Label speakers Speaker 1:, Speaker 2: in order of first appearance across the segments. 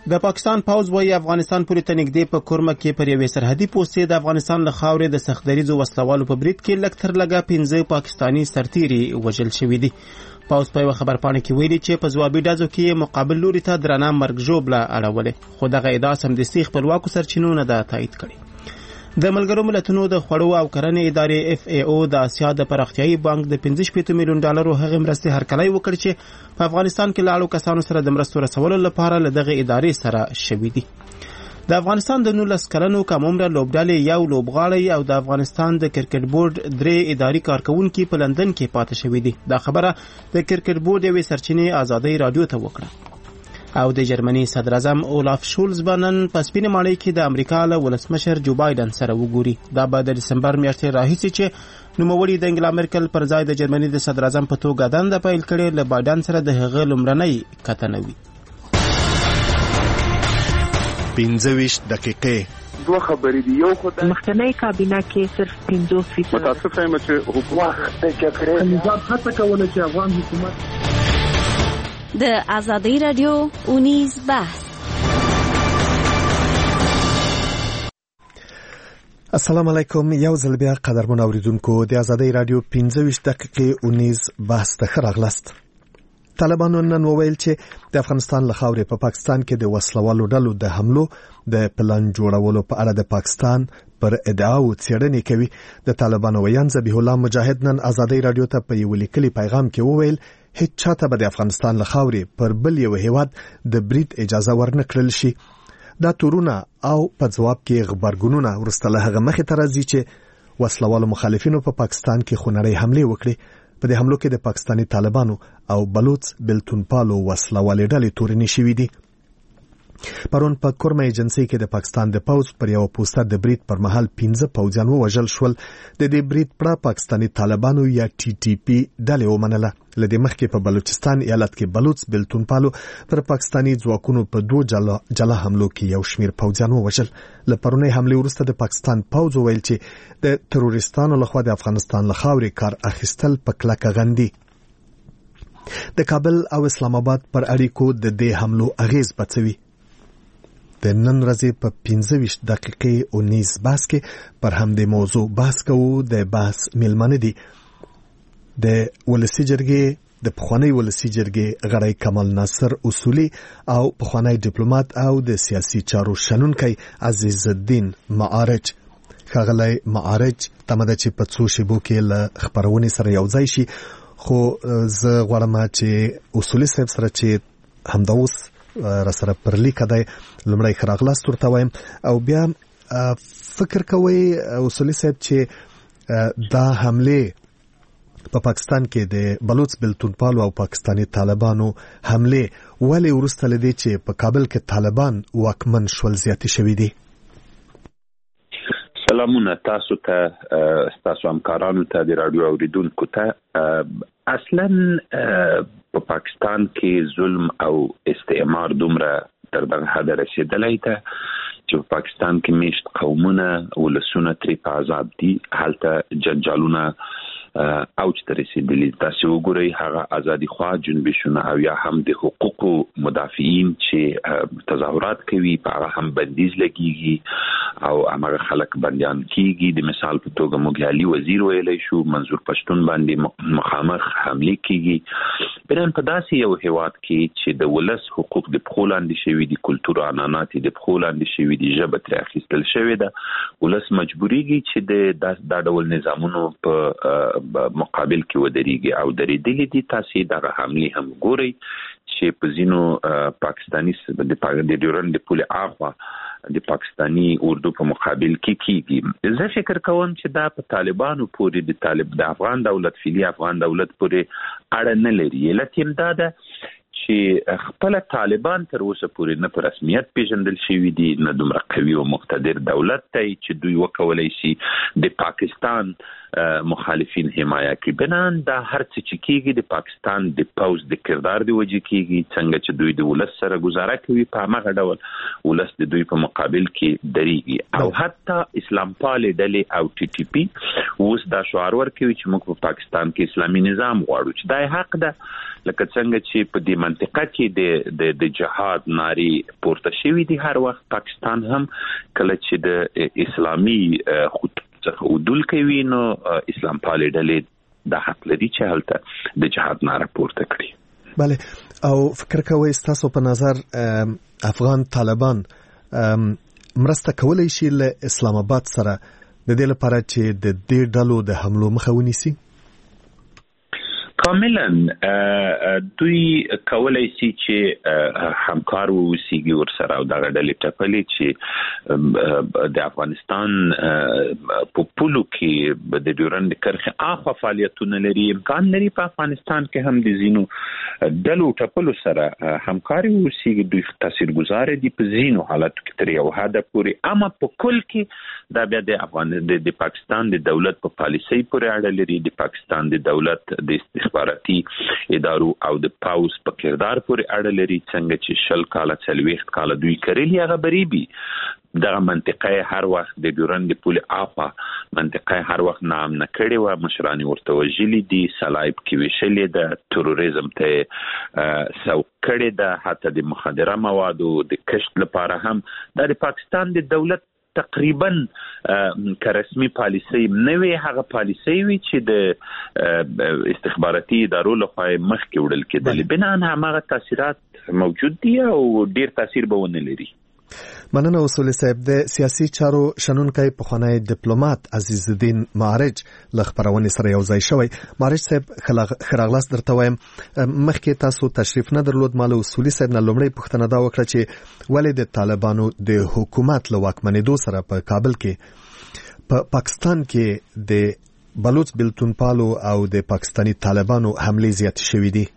Speaker 1: د پاکستان پوځ وايي افغانستان پورې ته نږدې په کورمه کې پر یوې سرحدي پوستې د افغانستان له خاورې د سختدریځو وسلوالو په برید کې لږ تر لږه 15 پاکستاني سرتیري وژل شوي دي. پوځ په یوه خبرپاڼه کې ویلي چې په ځوابي ډزو کې مقابل لوري ته درنه مرګ ژوبله اړولې، خو دغه ادعا سمدستي خپلواکو سرچینو نه ده تایید کړې. د ملګرو ملتونو د خوړو او کرنې ادارې FAO د اسیا د پراختیایي بانک د 15 میلیون ډالرو هغې مرستې هرکلی وکړ چې په افغانستان کې له اړو کسانو سره د مرستو رسولو لپاره له دغه ادارې سره شوي دي. د افغانستان د 19 کلنو کم عمره لوبډلې یو لوبغاړی او د افغانستان د کرکټ بورډ 3 اداري کارکونکي په لندن کې پاتې شوي دي. دا خبره د کرکټ بورډ یوې سرچینې ازادۍ رادیو ته وکړه. او د جرمني صدر اعظم اولاف شولز بنن په سپینه ماڼۍ کې د امریکا له ولسمشر جو بایدن سره وګوري. دا به د دسمبر میاشتې راهیسې چې نوموړي د انګلا مرکل پر ځای د جرمني د صدر اعظم په توګه دنده پیل کړې، له بایدن سره د هغه لومړنۍ کتنه وي.
Speaker 2: 15 دقیقې
Speaker 3: دوه خبرې دي. یو خو د
Speaker 4: مخکنی کابینه کې صرف 50%
Speaker 3: متاسفه یم چې حکومت د جګړې
Speaker 5: نظام هڅه کوله چې افغان حکومت
Speaker 6: د آزادۍ رادیو اونیز بحث.
Speaker 2: السلام علیکم. یو ځل بیا قدرمن اوریدونکو د آزادۍ رادیو 15 دقیقې اونیز بحث ته ښه راغلاست. طالبانو نن وویل چې د افغانستان له خاورې په پاکستان کې د وسلوالو ډلو د حملو د پلان جوړولو په اړه د پاکستان پر ادعاو څېړنې کوي. د طالبانو ویان ذبیح الله مجاهد نن آزادۍ رادیو ته په یو لیکلي پیغام کې وویل هیڅ چاته به د افغانستان له خاورې پر بل یو هیواد د برید اجازه ورنکړل شي. دا تورونه او په ځواب کې غبرګونونه وروسته له هغه مخې ته راځي چې وسلوالو مخالفینو په پاکستان کې خونړۍ حملې وکړې. په دې حملو کې د پاکستاني طالبانو او بلوچ بلتونپالو وسلوالې ډلې تورنې شوې دي. پرون په کورمه ایجنسي کې د پاکستان د پوځ پر یو پوسټر د برید پر مهال 15 پوځیان وژل شول. د دې برید پر پاکستاني طالبانو یا TTP ډلې ومنله. لدې مخکې په بلوچستان ایالت کې بلوچ بلتونپالو پر پاکستاني ځواکونو په 2 جلا حملو کې یو شمیر پوځیان وژل. له پرونی حملې وروسته د پاکستان پوځ ویل چې د تروریستانو لخوا د افغانستان له خاورې کار اخیستل په کلکه غندي. د کابل او اسلام آباد پر اړیکو د دې حملو اغیز بڅوي. د نن ورځې په 15 دقیقې او نیز بحث کې پر همدې موضوع بحث کوو. د بحث میلمانه دي د ولسی جرګې د پخوانی ولسی جرګې غړی کمال ناصر اصولي او پخوانی ډیپلوماټ او د سیاسي چارو شنونکی عزیز الدین معارج. ښاغلی معارج تمه ده چې په څو شیبو کې له خبرونې سره یو ځای شي، خو زه غواړم چې اصولي صاحب سره چې همدا اوس را سره پر لیکه دی لمړی خراغلاست ورته وایم او بیا فکر کوي اصولي صاحب چې دا حملې په پاکستان کې د بلوچ بلتونپالو او پاکستاني طالبانو حملې ولې وروسته لدی چې په کابل کې طالبان واکمن شول زیاتې شوي دي؟
Speaker 7: سلامونه تاسو ته، تاسو همکارانو ته، د رادیو اوریدونکو ته. اصلا په پاکستان کې ظلم او استعمار دومره تر دغه حد رسیدلی ته چې په پاکستان کې میشت قومونه ولسونه ترې په عذاب دي. هلته جنجالونه اوج ته رسیدلي. تاسو وګورئ هغه ازادي خواه جنبشونه او یا هم د حقوقو مدافعین چې تظاهرات کوي په هغه هم بندیز لګیږي او هغه خلک بندیان کیږي. د مثال په توګه موږ علي وزیر ویلی شو، منظور پښتون باندې مخامخ حمله کیږي. بنان په داسې یو هیواد کې چې د ولس حقوق د پښو لاندې شوي دي، کلتور عنعنات د پښو لاندې شوي دي، ژبه ترې اخیستل شوې ده، ولس مجبوریږي چې دا ډول نظامونو په مقابل کې ودرېږي او درېدلي دي. تاسې دغه حملې هم ګورئ چې په ځینو پاکستاني د ډیورنډ د پولې اخوا د پاکستاني اردو په مقابل کې کیږي. زه فکر کوم چې دا په طالبانو پورې د افغان دولت فعلي افغان دولت پورې اړه نه لري. علت یې دا ده چې خپل طالبان تر اوسه پورې نه په رسمیت پیژندل شوي دي، نه دومره قوي او مقتدر دولت دی چې دوی وکولای شي د پاکستان مخالفین حمایه کوي. بنان دا هر څه چې کیږي د پاکستان د پوز د کردار دی وجه کیږي، څنګه چې دوی د ولس سره گزاره کوي په هغه ډول ولس د دوی په مقابل کې دریږي. او حتی اسلام پال ډلې او ټي ټي پی اوس دا شعار ورکوي چې موږ په پاکستان کې اسلامي نظام غواړو، چې دا حق ده. لکه څنګه چې په دې منطقه کې د جهاد ناری پورته شوی دی، هر وخت پاکستان هم کله چې د اسلامي خطوط څخه عدول کوي نو اسلام پال ډلې د حق لري چې هلته د جهاد ناره پورته کړي.
Speaker 2: بله، او فکر کوئ ستاسو په نظر افغان طالبان مرسته کولی شي له اسلام آباد سره د دې لپاره چې د دې ډلو د حملو مخه ونیسي؟
Speaker 7: کاملا دوی کولای شي چې همکار ووسیږي ورسره او دغه ډلې ټپلې چې د افغانستان په پولو کې د ډیورنډ کرښې اخوا فعالیتونه لري. امکان لري په افغانستان کې هم د ځینو ډلو ټپلو سره همکاري ووسیږي. دوی تاثیرګذار دي په ځینو حالاتو کې تر یو حده پورې، اما په کل کې دا بیا د پاکستان د دولت په پالیسۍ پورې اړه لري، د پاکستان د دولت د استخباراتي ادارو او د پاوز په کردار پورې اړه لري. څنګه چې 20 کاله 40 کاله دوی کړلي هغه بریبي دغه منطقه هر وخت د ډیورنډ پول اخوا منطقه هر وخت نام نه کړي و، مشران ورته وجلي دي، صلایب کې وشلې د تروریزم ته سو کړي ده، حتی د مخدره موادو د کشف لپاره هم د پاکستان د دولت تقریبا که رسمي پالیسي نوې هغه پالیسي وی چې د استخباراتي ادارو لخوا مخکې وړل کېدل. بنان همغه تاثیرات موجود دي او ډیر تاثیر به ونه لري.
Speaker 2: مننه اصولي صاحب. د سیاسي چارو شنونکی پخوانی ډیپلوماټ عزیز الدین معرج له خبرونې سره یو ځای شوی. معرج صاحب خراغلاس درته وایم، مخکې تاسو تشریف نه درلود، ما له اصولي صاحب نه لومړی پوښتنه دا وکړه چې ولې د طالبانو د حکومت له واکمنېدو سره په کابل کې په پاکستان کې د بلوچ بلتونپالو او د پاکستانی طالبانو حملې زیاتې شوې دي؟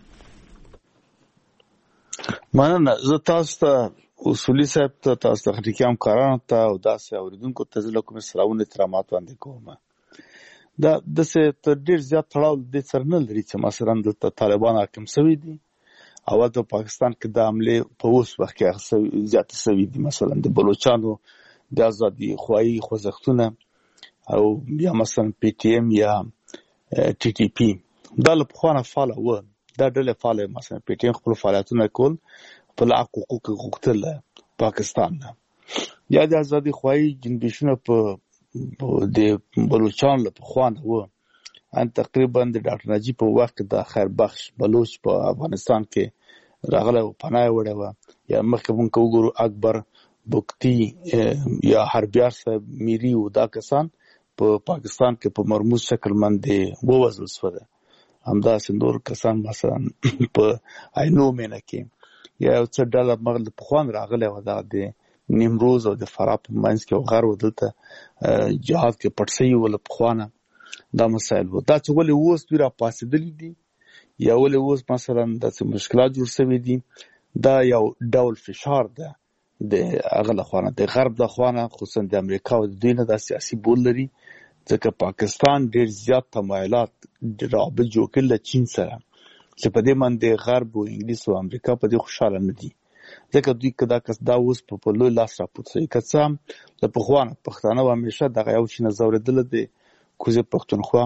Speaker 8: مننه. زه تاسو ته اصولي صاحب ته، تاسو ته خټیکي همکارانو ته او داسې اوریدونکو ته زه کوم سلامونه احترامات وړاندې کوم. دا داسې تر ډېر زیات تړاو دې سره نه لري چې مثلا دلته طالبان حاکم شوي دي. اول د پاکستان کې د حملې په اوس وخت کې زیاتې شوي دي، مثلا د بلوچانو د ازادي خواهي خوځښتونه او بیا مثلا پی ټي ایم یا ټي ټي پی دا له پخوانه فعاله وه. دا ډلې فعاله، مثلا پی ټي ایم خپل فعالیتونه کول په لاق حقوق غوښتل پاکستان نه، یا د ازادي خواهي جنبشونه په د بلوچان له پخوانه وه. ان تقریبا د ډاکټر نجیب په وخت د خیر بخش بلوچ په افغانستان کې راغله او پناه وړه و، یا مخکې مونږ وګورو اکبر بوکتی یا حربیار صاحب میری او دا کسان په پاکستان کې په مرموز شکل باندې ووژل شول. همدا سندور کسان مثلا په عینو مینه کې یا څه ډله مغل پخوان راغله و، دا د نیمروز او د فراه په منځ کې او غر ودلته جهاد کې پټسي ول پخوانه دا مسائل و. دا چې ولې اوس دوی را پاسېدلي دي یا ولې اوس مثلا داسې مشکلات جوړ شوي دي، دا یو ډول فشار ده د هغه لخوانه، د غرب لخوانه، خصوصا د امریکا او د دوی نه دا سیاسي بول لري، ځکه پاکستان ډېر زیات تمایلات رابط جوړ کړل له چین سره چې په دې باندې غرب او انګلیس او امریکا په دې خوشاله نه دي، ځکه دوی کدا کس دا اوس په لوی لاس راپورته کوي. که څه هم د پخوانه پښتانه و همیشه دغه یو شي نه زورېدله د کوزې پښتونخوا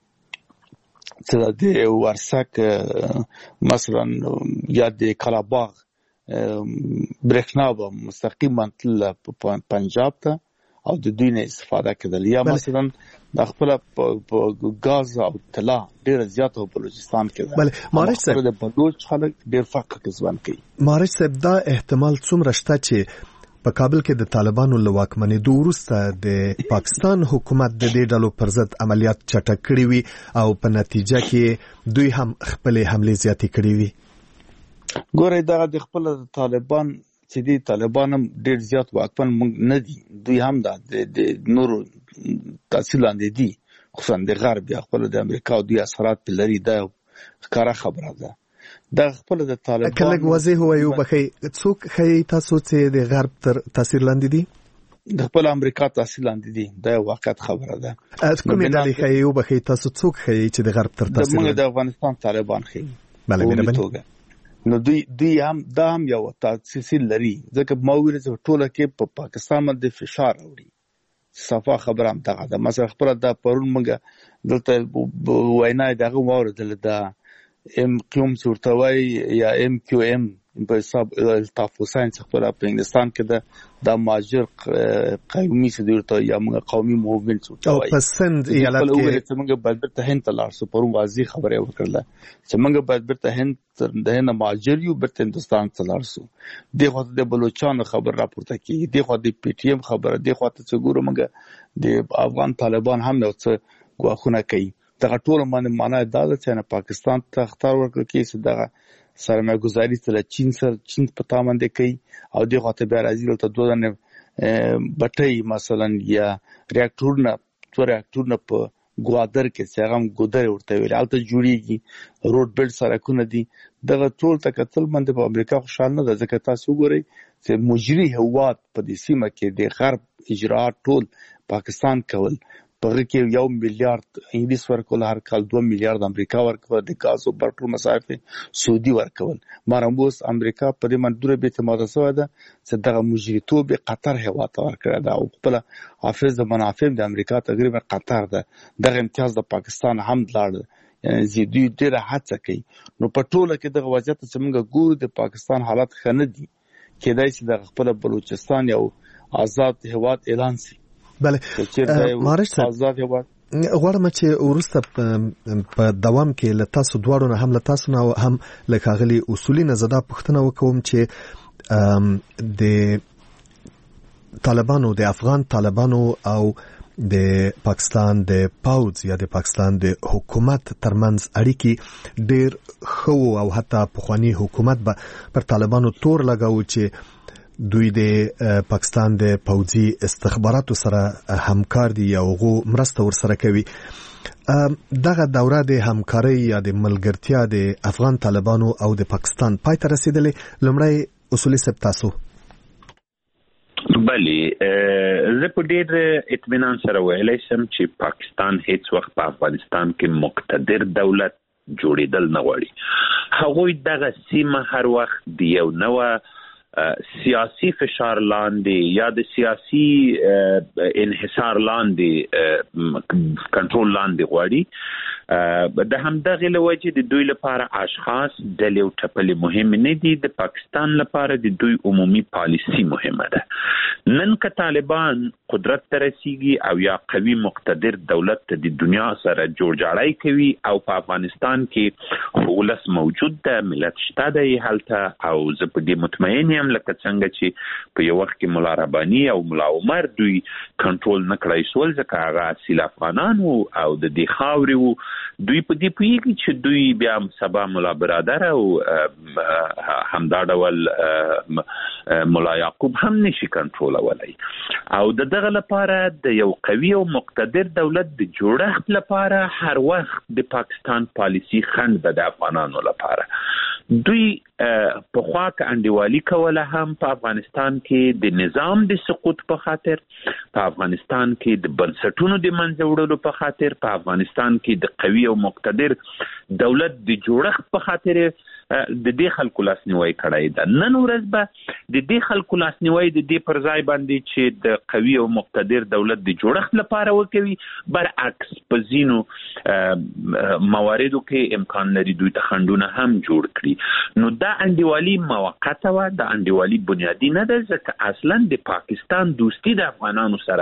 Speaker 8: څه د ورسک مثلا یا د کلاباغ برېښنا به مستقیما تلله پنجاب ته او د دوی نه استفاده کېدل، یا مثلا د خپل په غاز او طلا ډېر زیات په بلوچستان کې.
Speaker 2: بله معرج صاحب،
Speaker 8: د بلوچ خلک ډېر فقر کې ژوند کوي.
Speaker 2: معرج صاحب، دا احتمال څومره شته چې په کابل کې د طالبانو له واکمنېدو وروسته د پاکستان حکومت د دې ډلو پر ضد عملیات چټک کړي وي او په نتیجه کې دوی هم خپلې حملې زیاتې کړي وي؟
Speaker 8: ګورئ، دغه د خپل طالبان چې دی طالبان هم ډېر زیات واکمن نه دي، دوی هم د نورو تاثیر لاندې دي، خصوصا د غرب یا خپل د امریکا او دوی اثرات په لري. دا ښکاره خبره ده. دا خپل د طالبان
Speaker 2: کله واضح وایو بخې څوک خی تاسو چې د غرب تر تاثیر لاندې دي؟
Speaker 8: د خپل امریکا تحصیل لاندې دي دا واقعیت خبره ده.
Speaker 2: کومې ډلې ښیي او بخې تاسو څوک ښیي چې د غرب تر تاثیر
Speaker 8: د افغانستان طالبان ښیي.
Speaker 2: بله مهرباني.
Speaker 8: نو دوی هم دا هم یو تاسیس لري ځکه ما ویل چې ټوله کې په پاکستان باندې فشار راوړي. صفه خبره هم دغه ده. مثلا خپل د پرون موږ دلته وینا دغه واوردل دا ام کیوم ورتوي یا ام کیو ام په حساب الطاف حسین خپل په انګلستان کې د ماجر قومي سدورته یا موږ قومي موومنت ورتوي
Speaker 2: په سند ایالت کې
Speaker 8: موږ بدبرته هند تلار سو پرون واضح خبره وکړه چې موږ بدبرته هند د هند ماجر یو برته هندستان تلار سو دغه د بلوچستان خبر راپورته کی دغه د پی ټی ایم خبره دغه ته ګورو موږ د افغان طالبان هم نو څه غواخونه کوي دغه ټول باندې معنی دا ده چې پاکستان ته اختیار ورکړي چې دغه سرمایه گذاری تل چین په تامنده کوي او دغه ته بیا راځي ته دوه نه بټي مثلا یا ریاکټورونه په ګوادر کې چې هغه ګودر ورته ویل البته جوړیږي روډ بیلډ سرکونه دي دغه ټول تکتل باندې په امریکا خوشاله نه ده ځکه تاسو ګورئ چې مجري هواد په دې سیمه کې د غرب اجرات ټول پاکستان کول په کې 1 میلیارډ انګلیس ورکول هر کال 2 میلیارډ امریکا ورکول د غاز او پټرول مصارف سعودي ورکول مارمبوس امریکا په دې منډوره به اعتماد سره ده چې دغه مجریتوب قطر هوا ته ورکړه دا او خپل حافظ د منافع د امریکا تقریبا قطر ده دغه امتیاز د پاکستان هم لاړ یعنی زیدي ډیره هڅه کوي نو په ټوله کې دغه وضعیت چې موږ ګورو د پاکستان حالت خنه دي کېدای چې د خپل بلوچستان یو آزاد هواد اعلان شي
Speaker 2: بله مارش صاحب غواړم چې ورسته په دوام کې له تاسو دواړو نه هم له تاسو نه هم له ښاغلي اصولي نه زده پوښتنه وکوم چې د طالبانو د افغان طالبانو او د پاکستان د پاوز یا د پاکستان د حکومت ترمنځ اړیکې ډېر خو او حتی پخوانی حکومت به پر طالبانو تور لګاو چې دوی د پاکستان د پوځي استخباراتو سره همکار دي او غو مرسته ورسره کوي دغه دوره د همکارۍ یا د ملګرتیا د افغان طالبانو او د پاکستان پای ته رسیدلې لمړی اصولي سب تاسو
Speaker 7: بله زه په ډېر اطمینان سره ویلی شم چې پاکستان هیڅ وخت په افغانستان کې مقتدر دولت جوړېدل نه غواړي هغوی دغه سیمه هر وخت د یو نوه سیاسی فشار لاندې یا د سیاسی انحصار لاندې کنټرول لاندې غواړي د همدغه لوجه د دوی لپاره اشخاص ډلې او ټپلې مهم نه دي د پاکستان لپاره د دوی عمومي پالیسی مهمه ده نن که طالبان قدرت ته رسیږي او یا قوي مقتدر دولت ته د دنیا سره جوړجاړی کوي او په افغانستان کې ولس موجود ده ملت شته دی هلته او زه په دې مطمئن یم لکه څنګه چې په یو وخت کې مولا رباني او مولا عمر دوی کنټرول نه کړی سول ځکه هغه اصیل افغانان او د دې خاورې وو دوی په دې پوهیږي چې دوی بیا سبا مولا برادر او همدا ډول مولا یعقوب هم نشي کنټرولولای او دغه لپاره د یو قوي او مقتدر دولت د جوړښت لپاره هر وخت د پاکستان پالیسی خنډ ده د افغانانو لپاره دوی په خوا کې انډیوالي کوله هم په افغانستان کې د نظام د سقوط په خاطر په افغانستان کې د بنسټونو د منځه وړلو په خاطر په افغانستان کې د قوي او مقتدر دولت د جوړښت په خاطر د دې خلکو لاسنیوي کړای ده نن ورځ به د دې خلکو لاسنیوي د دې پر ځای باندې چې د قوي او مقتدر دولت د جوړښت لپاره وکوي برعکس په ځینو مواردو کې امکان لري دوی ته خنډونه هم جوړ کړي نو دا انډیوالي موقته وه د انډیوالي بنیادي نه ده ځکه اصلا د پاکستان دوستي د افغانانو سره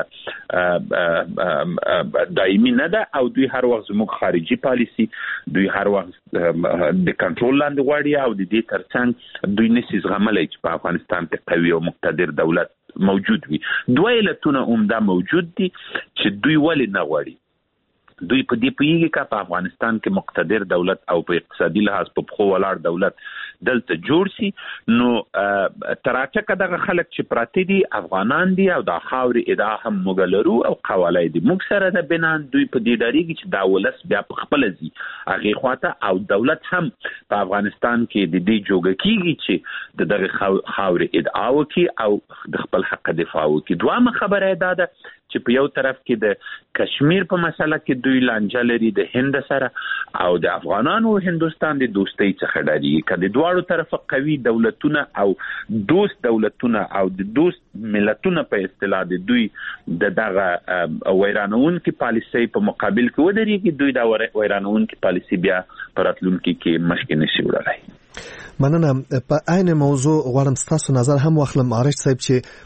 Speaker 7: دایمي نه ده او دوی هر وخت زموږ خارجي پالیسي دوی هر وخت د کنټرول لاندې غواړي او د دې ترڅنګ دوی نشي زغملی چې په افغانستان کې قوي او مقتدر دولت موجود وي دوه علتونه عمده موجود دي چې دوی ولې نه غواړي دوی په دې پیږي چې په افغانستان کې مقتدر دولت او په اقتصادي لحاظ په خو ولاړ دولت دلته جوړ شي نو تراچکه دغه خلک چې پراته دي افغانان دي او د خاورې ادعا هم مګلرو او قوالای دي موږ سره د بنان دوی په دې دریږي چې دا ولس بیا په خپل ځي هغه خواته او دولت هم په افغانستان کې د دې جوګه کیږي چې دغه خاورې ادعا وکي او د خپل حق دفاع وکي دوامه خبره ده چې په یو طرف کې د کشمیر په مسله کې دوی لانجه لري د هند سره او د افغانانو او هندستان د دوستۍ څخه ډاري کله دواړو طرف قوي دولتونه او دوست دولتونه او د دوست ملتونه په اصطلاح د دوی دغه ویرانون کې پالیسي په مقابل کې ودرېږي دوی دا ویرانون کې پالیسي بیا پراتلونکو کې مخکې نشي وړلای.
Speaker 2: مننه. په عین موضوع غواړم تاسو نظر هم واخلم عارف صاحب چې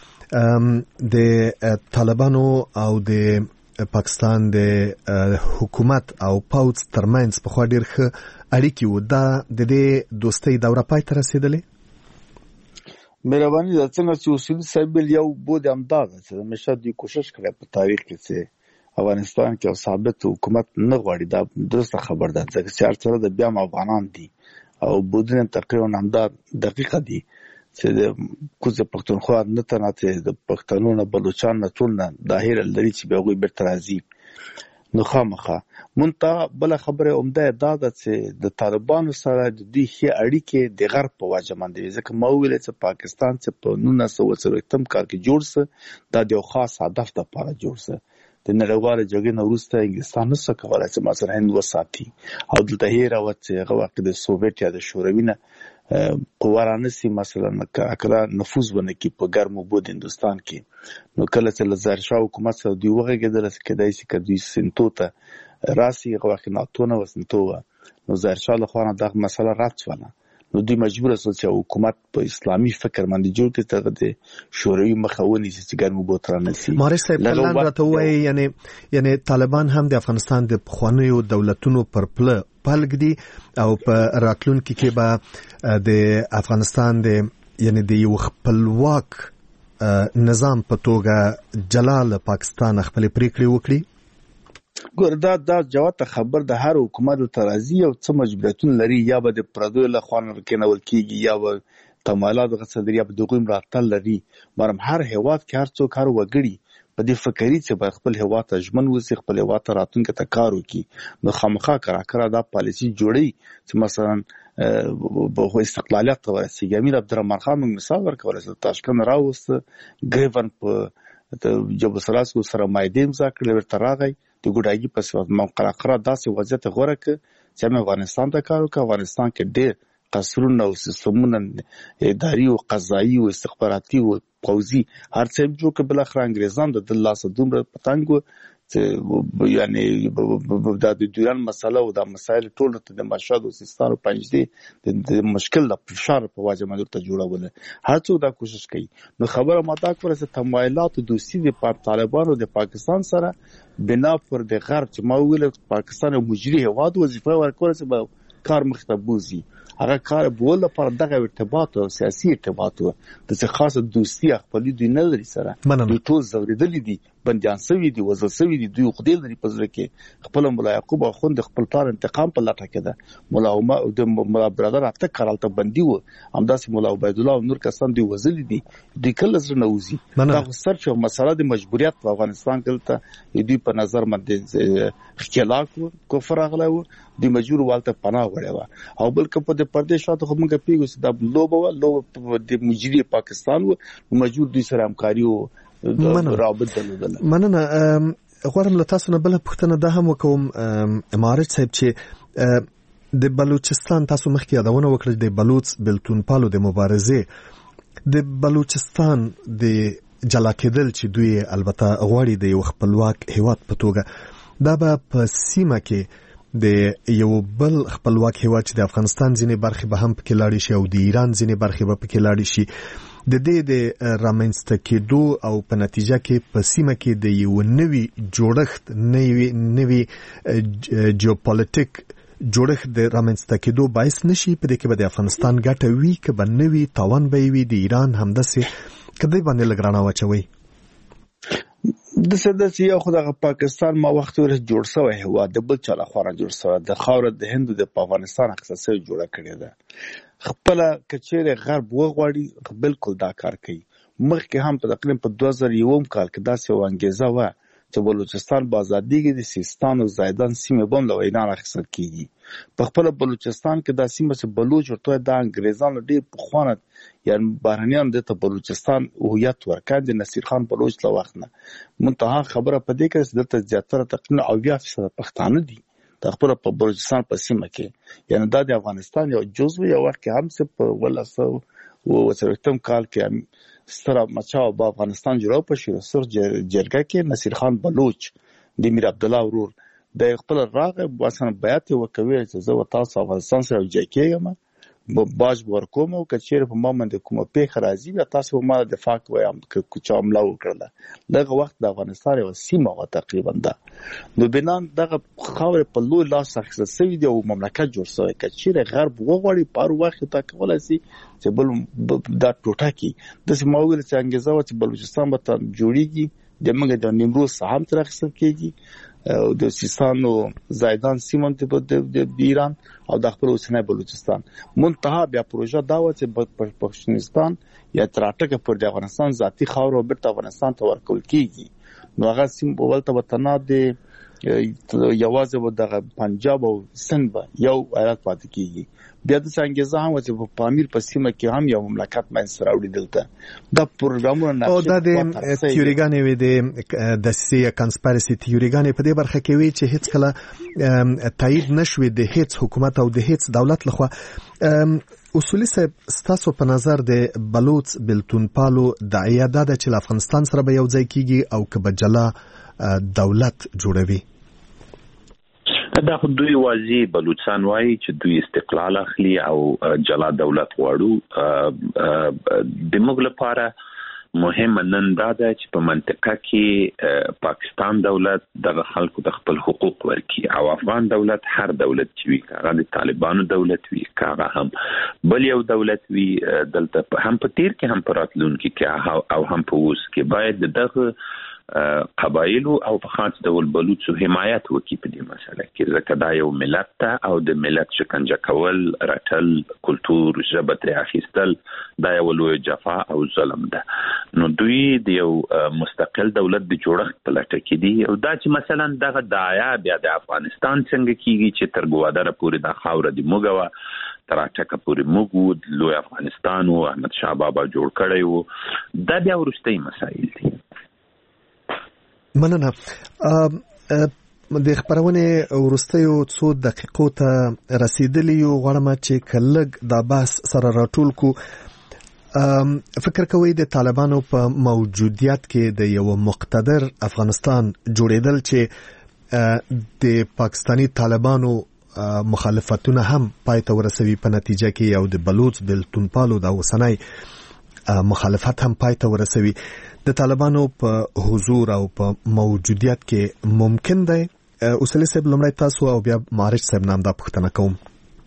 Speaker 2: د طالبانو او د پاکستان د حکومت او پوځ ترمنځ په خوا ډیر ښه اړیکې وو دا د دې دوستۍ دوره پای ته رسیدلې.
Speaker 8: مهرباني ده څنګه چې اصولي صاحب یو بود امداد چې همیشه دوی کوشش کړی په تاریخ کې چې افغانستان کې یو ثابت حکومت نه غواړي دا درسته خبر ده ځکه چې هر څه د بیا افغانان دي او بودن تقریبا امداد دقیقه دي چې د کوزه پښتونخوا نه تناته د پښتنو نه بلوچستان نه ټول نه داهره لري چې به غوي بیرته راځي نو خامخه مونته بل خبره عمده دا ده چې د طالبانو سره د دې هي اړیکې د غرب په واجب باندې ځکه مو ویل چې پاکستان چې په 1940 کال کې جوړ سه دا د خاص هدف لپاره جوړ سه د نړیوال جګړې نه وروسته انګلستان نو کولای چې مثلا هند وساتي او دلته هیره وته هغه وخت د سوویت یا د شوروي نه قوارانسی مثلا کله نفوذ ونکي په ګرمو بود هندستان کې نو کله چې لزرشاه حکومت سره دی وغږیدل چې کدای شي کدوی سنتو ته راسي هغه وخت ناتونه وسنتو نو زرشاه له خوانه دغه مسله رات شوله نو دوی مجبور شول چې حکومت په اسلامي فکر باندې جوړ کړي ته د شوروي مخاوني چې ګرمو بوترانه سي
Speaker 2: مارش صاحب پلان راته وایي یعنی طالبان هم د افغانستان د خوانیو دولتونو پر پلګ دي او په راتلونکي کې به د افغانستان د یعنی د یو خپلواک نظام په توګه جلال پاکستان خپل پریکړې وکړي.
Speaker 8: ګور دا جواب خبر د هر حکومت ترازی او څه مجبوریتونه لري یا به د پردو له خوانو کې نول کیږي یا به تمایلات غصدري په دغه مراتل لري مرم هر هواد کې هر څوک هر وګړي په دې فکرې چې خپل هواد اجمن وسی خپل هواد راتونکو ته کار وکي نو خامخا کرا دا پالیسی جوړي چې مثلا په استقلالیت ورسیږي. امیر عبدالرحمن خان مثال ورکول چې تاشکند راوست ګریون په جبل سراس کو سره مایدیم ځکه ورته راغی د ګډاګي په سواد موقعه داسې وضعیت غوړه ک چې افغانستان ته کار وکړ. افغانستان کې ډېر قصرونه او سیستمونه اداري او قضایي او استخباراتي او پوځي هر څه جوړ کړ بل اخر انګريزان د لاسه دومره پتنګ چې یعنی د دوران مسله او د مسایل ټول ته د مشهد او سیستان او پنځدي د مشکل د فشار په واجب باندې ته جوړول هر څوک دا کوشش کوي. نو خبره ماته کوله چې تمایلات دوستي د طالبانو د پاکستان سره بنا پر د غرب چې ما ویل پاکستان مجری هواد وظیفه ورکول چې کار مخته بوزي هغه کار بول لپاره دغه ارتباط او سیاسي ارتباط د څه خاصه دوستي خپل دوی نه لري سره دوی ټول زوریدل دي بنديان سوي دي وزل سوي دي دوی خدای لري په ځل کې خپل مولا یعقوب اخوند خپل پلان انتقام په لټه کې ده مولا عمر او د مولا برادر اته کارالته بندي و همداسې مولا عبید الله او نور کسان دوی وزل دي دوی کله سره نوزي دا سرچ او مسله د مجبوریت په افغانستان کې ته دوی په نظر باندې خلاف کفر اغلا و دوی مجبور والته پناه وړي او بلکې په د پردیشاتو خو موږ پیګو چې د لوبه د مجری پاکستان و مجبور دوی سره همکاري او رابط دلودل.
Speaker 2: مننه. غواړم له تاسو نه بل پوښتنه ده هم وکوم امارت صاحب چې د بلوچستان تاسو مخکې یادونه وکړه د بلوچ بلتون پالو د مبارزه د بلوچستان د جلا کېدل چې دوی البته غواړي د یو خپلواک هیواد په توګه دا به په سیمه کې د یو بل خپلواک هیواد چې د افغانستان ځینې برخې به هم پکې لاړې شي او د ایران ځینې برخې به پکې لاړې شي د دې د رامنځته کېدو او په نتیجه کې په سیمه کې د یو نوي جوړښت نوي جیوپولیټیک جوړښت د رامنځته کېدو باعث نشي په دې کې به د افغانستان ګټه وي که به نوي تاوان به وي د ایران همداسې کدی باندې لګرانه واچوي.
Speaker 8: د سدس یو خدای پاکستان ما وخت ور جوړ شوی هوا د بل چا لخوا جوړ شوی د خاور د هند د افغانستان اختصاصي جوړه کړی ده خپل کچېره غرب وغواړي بالکل دا کار کوي مخکې هم په تقریبا په 2001 کال کې داسې وانګیزه و چې بلوچستان په ازادۍ کې د سیستان او زیدان سیمه بم له وینار اخیستل کیږي په خپل بلوچستان کې د سیمه چې بلوچ ورته د انګریزانو ډېر پخوانه یعنی بهرنیان د بلوچستان هویت ورکړ د نصیر خان بلوچ له وخت نه منتها خبره په دې کې چې د زیاتره تقریبا 80% پښتانه دي د خپل په بلوچستان په سیمه کې یعنی د افغانستان یو جزء یو وخت هم څه په ولاسو او وسرتم کال کې ستره مچاو په افغانستان جوړو په شیر سر جرګه کې نصیر خان بلوچ د میر عبد الله ورور د خپل راغه واسن بیات وکوي چې زه و تاسو افغانستان سره جګېږم باج ورکوم او کچېر په مومند کومه پیښه راځي بیا تاسو ما دفاع کوم چې عمله وکړه دغه وخت د افغانستان یو سیمه و تقریبا ده نو بنان دغه خاور په لوی لاس اخیستل شوی دی او مملکت جوړ شوی کچېر غرب وغوړي پر وخت تا کولای شي چې بل دا ټوټه کی د سماویل چې انګیزه و چې بلوچستان به جوړیږي د موږ د نیمروز سهم تر اخیستل کیږي او د سیستان او زیدان سیمه د ایران او د خپل اوسنۍ بلوچستان منتها بیا پروژه دا و چې پښتونستان یا تراټکه پر د افغانستان ذاتی خاور او بیرته افغانستان ته ورکول کیږي نو هغه سیم په ولته وطن د یوازې و د پنجاب او سند یو ایالت پاتې کیږي بیا د څنګه هم چې په پامیر په سیمه کې هم یو مملکت منځ راوړي دلته د پروګرامونو
Speaker 2: او د تیوریګانې وي د سی کنسپیرسي تیوریګانې په دې برخه کې وي چې هیڅ کله تایید نشوي د هیڅ حکومت او د هیڅ دولت لخوا اصولي صاحب ستاسو په نظر د بلوچ بلتون پالو د ایاده چې افغانستان سره به یو ځای کیږي او که بجلا دولت جوړوي
Speaker 7: دا خو دوی واضح بلوچستان وایي چې دوی استقلال اخلي او جلا دولت غواړو د موږ لپاره مهم نن دا ده چې په منطقه کې پاکستان دولت د خلکو د خپل حقوق ورکړي او افغان دولت هر دولت چې وي هغه د طالبانو دولت وي هغه هم بل یو دولت وي دلته هم په تیر کې هم په راتلونکي کې او هم په اوس کې باید دغه قبایلو او په خاص ډول بلوچو حمایت وکړي په دې مسله کې ځکه دا یو ملت ته او د ملت شکنجه کول رټل کلچر ژبه تر اخیستل دا یو لوی جفا او ظلم ده نو دوی د یو مستقل دولت د جوړښت په لټه کې دي او دا چې مثلا دغه دایا بیا د افغانستان څنګه کیږي چې تر ګوادره پورې د خاور دی موږ تر اټکه پورې موږ لوی افغانستان او احمد شاه بابا جوړ کړی وو دا بیا ورستۍ مسایل دي
Speaker 2: مننه د خبرونه ورستیو څو دقیقو ته رسیدلی یو غواړم چې کلګ د باس سره راټول کو فکر کوي د طالبانو په موجودیت کې د یو مقتدر افغانستان جوړیدل چې د پاکستانی طالبانو مخالفتونه هم پای ته ورسوي په نتیجه کې او د بلوچ بلتون پالو د اوسنۍ مخالفت هم پای ته ورسوي د طالبانو په حضور او په موجودیت کې ممکن دی اصلي صاحب لمړی تاسو او بیا معارج صاحب نام دا پوښتنه کوم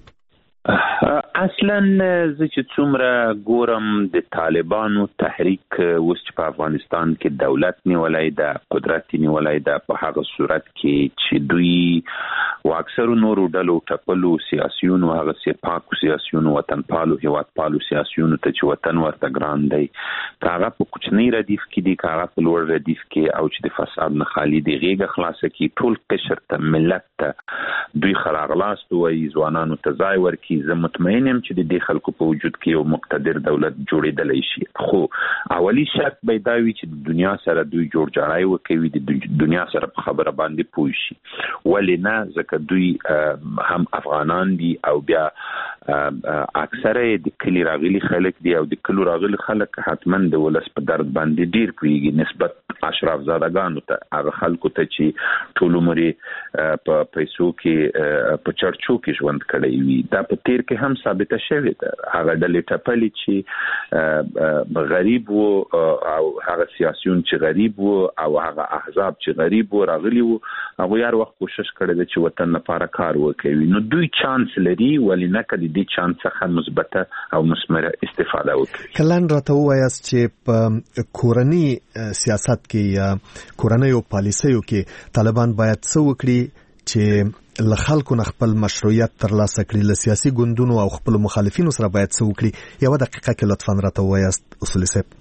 Speaker 7: اصلا زه چې څومره ګورم د طالبانو تحریک اوس چې په افغانستان کې دولت نیولای ده قدرت نیولای ده په هغه صورت کې چې دوی او اکثر نورو ډلو ټپلو سیاسيونو هغه سي پاکو سیاسيونو وطن پالو هیواد پالو سیاسيونو ته چې وطن ورته ګران دی هغه په کوچنی ردیف کې دي هغه په لوړ ردیف کې او چې د فساد نه خالی دی غیږه خلاصه کی ټول قشر ته ملت ته دوی خلاغلاست وایي ځوانانو ته ځای ورکړي زه مطمئن یم چې د دې خلکو په وجود کې یو مقتدر دولت جوړېدلی شي خو اولی شرط به دا وي چې د دنیا سره دوی جوړجاړی وکوي د دنیا سره په خبره باندې پوه شي ولې نه ځکه دوی هم افغانان دي او بیا اکثره د کلی راغلي خلک دي او د کلو راغلي خلک حتما د ولس په درد باندې ډیر کوي نسبت اشراف زادگانو ته هغه خلکو ته چې ټول عمر په پیسو کې په چرچو کې ژوند کړی وي دا په تیر کې هم ثابت ثابته شوې ده. هغه ډلې ټپلې چې غریب وو او هغه سیاسيون چې غریب وو او هغه احزاب چې غریب وو راغلي وو، هغه هر وخت کوشش کړی دی چې وطن لپاره کار وکړي. نو دوی چانس لري ولې نه کړي دې چانس څخه مثبته او مثمره استفاده وکړي.
Speaker 2: کلن راته وایاست چې په کورنی سیاست کې یا کورنۍ پالیسیو کې طالبان باید څه وکړي چې له خلکو نه خپل مشروعیت ترلاسه کړي، له سیاسي ګوندونو او خپل مخالفینو سره باید څه وکړي؟ یو دقیقه کې لطفاً راته وایاست اصولي صاحب.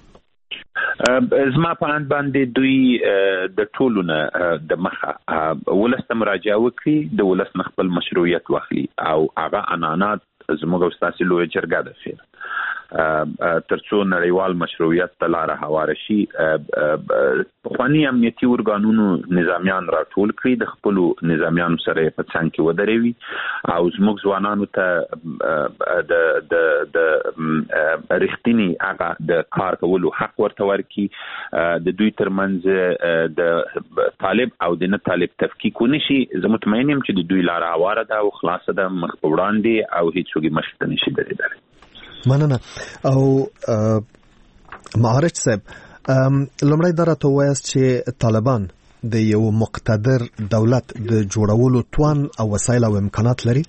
Speaker 7: زما په اند باندې دوی د ټولو نه د مخه ولس ته مراجعه وکړي، د ولس نه خپل مشروعیت واخلي او هغه عنانات زموږ او ستاسو لویه جرګه ده فعلا ترڅو نړیوال مشروعیت ته لاره هواره شي. پخواني امنیتي ارګانونو نظامیان راټول کړي، د خپل نظامیانو سره په څنګ کې ودرېوي او زموږ ځوانانو ته د رښتینی هغه د کار کولو حق ورته ورکړي، د دوی ترمنځ د طالب او د نه طالب تفکیک ونشي. زه مطمئن یم چې د دوی لاره هواره ده او خلاصه ده، مخ په وړاندې او هیڅوک یې مخ ته نشي درېدلی.
Speaker 2: مننه. او معارج صاحب، لومړی دا راته وایاست چې طالبان د یو مقتدر دولت د جوړولو توان او وسایل او امکانات لري؟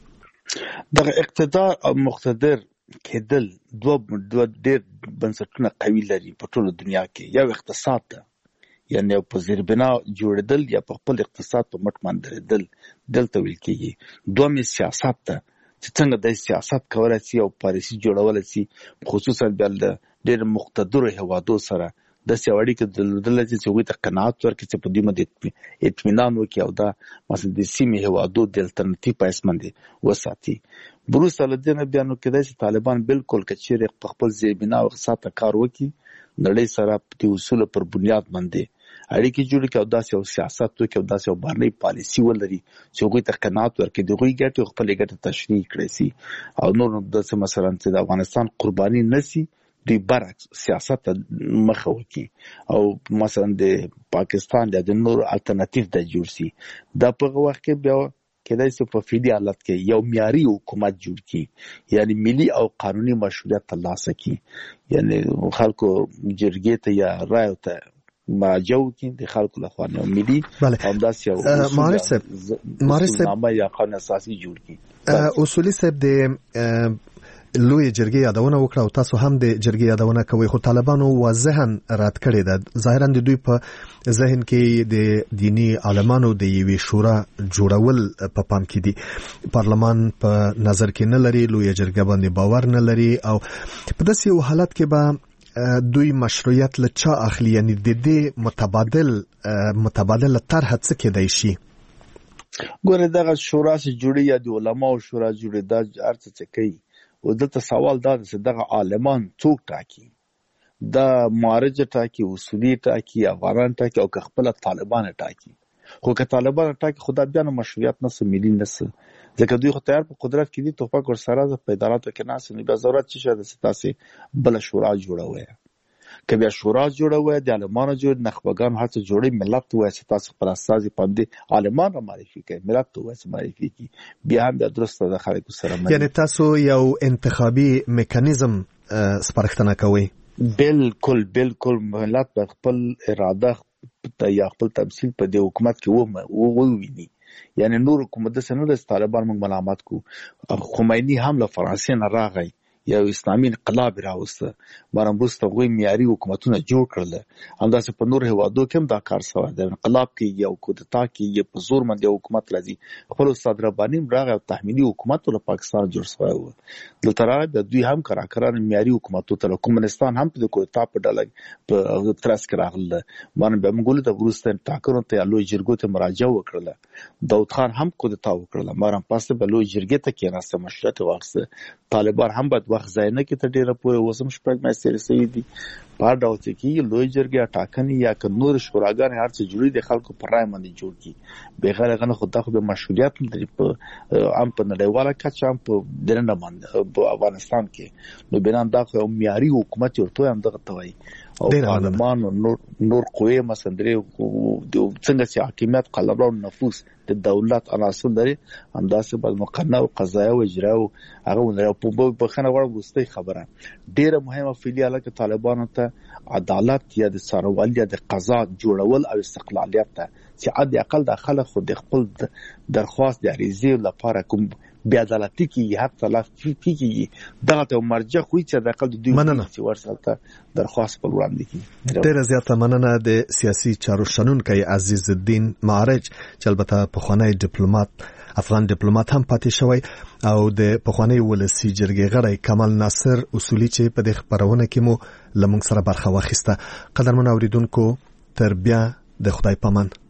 Speaker 8: دغه اقتدار او مقتدر کېدل دوه ډېر بنسټونه قوي لري په ټوله دنیا کې. یو اقتصاد ده، یعنی په زیربنا جوړېدل یا په خپل اقتصاد په مټ باندې درېدل دلته ویل کېږي. دوم سیاست ده چې څنګه د سیاست کولای شي او پالیسي جوړولای شي، خصوصا بل د ډېر مقتدر هوادو سره د سیاوړي کې د دلته چې وي ته قناعت ورکړي چې په دې باندې اطمینان وکړي او دا مثلا د سیمې هوادو د الټرنیټیو پایس باندې وساتي. بروس الدین بیانو کېدای چې طالبان بالکل کچېره په خپل ځبینا او اقتصاد کار وکړي، نړۍ سره په اصول پر بنیاد باندې اړیکې جوړې کړي او داسې یو سیاست وکړي او داسې یو بهرنۍ پالیسي ولري چې هغوی ته قناعت ورکړي، د هغوی ګټې او خپلې ګټې تشریح کړی شي او نور داسې مثلا چې د افغانستان قرباني نه شي، دوی برعکس سیاست ته مخه وکړي او مثلا د پاکستان د نور الټرنیټیو د جوړ شي. دا په هغه وخت کې بیا کېدای شي په فیدی حالت کې یو معیاري حکومت جوړ کړي، یعنی ملي او قانوني مشروعیت ترلاسه کړي، یعنی خلکو جرګې ته یا رایو ته ماجو کې د خلکو لخوا نو ملي همداس یو
Speaker 2: معارف صاحب
Speaker 8: نامه یا قانون اساسي جوړ کړي.
Speaker 2: اصولي صاحب د لوی جرګې یادونه وکړه او تاسو هم د جرګې یادونه کوي، خو طالبانو واضحاً رد کړی ده. ظاهراً د دوی په ذهن کې د دینی عالمانو د یوې شورا جوړول په پام کې دي، پارلمان په نظر کې نه لري، لوی جرګه باندې باور نه لري او په داسې یو حالت کې به دوی مشروعیت له چا اخلي؟ یعنی د دې متبادل طرح څه کېدای شي؟
Speaker 8: ګوره دغه شورا چې جوړي یا د علماو شورا جوړي دا ارڅ څه کوي او دلته سوال دا ده چې دغه عالمان څوک ټاکي؟ دا معارج ټاکي، اصولي ټاکي، افغانان ټاکي او که خپل طالبان ټاکي؟ خو که طالبان ټاکي خدا بیا نو مشروعیت نه ملي نه، ځکه دوی خو تیار په قدرت کې دي، توفاق ورسره ده په اداراتو کې ناس نه، بیا ضرورت چې شاده ستاسې بل شورا جوړوي. که بیا شورا جوړوي د عالمانو جوړ نخبگان هڅه جوړي ملت وای ستاسو پر اساس باندې عالمان را معرفي کوي، ملت وای معرفي کوي، بیا هم د درسته د خلکو سره.
Speaker 2: یعنی تاسو یو انتخابي میکانیزم سپارښتنه کوي؟
Speaker 8: بالکل ملت په خپل اراده یا خپل تمثيل په د حکومت کې وویني. یعنی نور حکومت د سنو د طالبان موږ ملامت کو، خمینی هم له فرانسې نه راغی، یو اسلامي انقلاب راوسته، مرمبوسته غوی معیاري حکومتونه جوړ کړل، همداسې په نور هیوادو کې هم دا کار شوی دی. انقلاب کې یو کودتا کې په زور باندې حکومت راځي، خپل استاد رباني راغی او تحمیلي حکومت له پاکستان جوړ شوی و. دلته راغی د دوی هم کراکران معیاري حکومتو ته، کمونستان هم په کودتا په ډله په ترڅ کې راغله، باندې به موږ له وروسته ټاکنو ته لوی جرګو ته مراجعه وکړه، داود خان هم کودتا وکړه، مارم پاسه به لوی جرګې ته کې ناسته مشروعیت واخیسته. طالبان هم باید وخت ځای نه کې ته ډیره پورې وسم شپږ میاشتې رسوي دي په ډول چې لوی جرګې ټاکنې یا که نور شوراګانې هر څه جوړي د خلکو پر رای باندې جوړ کی بغیر غنه خو دا خو به مشروعیت لري په ام په نړیواله کچه هم په درنه باندې په افغانستان کې نو بنان دا خو معیاري حکومت ورته هم دغه توي او پارلمان نور قوی مسندري د څنګه چې حاکمیت قلمرو نفوذ د دولت عناصر لري همداسې باید مقننه او قضایه او اجرا او هغه ولري. په بخښنه غواړم وروستۍ خبره ډیره مهمه فعلی علاقه طالبانو ته عدالت یا د څارنوالۍ یا د قضا جوړول او استقلالیت ته چې عادي اقل د خلک خو د خپل درخواست د عریضې لپاره کوم بیا عدالتي کې حق تلف کیږي دغه ته مرجع خو چې د اقل د دوی چې ورسره درخواست پر وړاندې کیږي.
Speaker 2: ډیره زیاته مننه د سیاسي چارو شنونکي عزیز الدین معرج چې البته پخوانی ډیپلوماټ افغان ډیپلوماټ هم پاتې شوی او د پخوانی ولسی جرګې غړی کمال ناصر اصولي چې په دې خبرونه کې مو لمونږ سره برخه واخیسته. قدرمن اوریدونکو تر بیا د خدای پامان.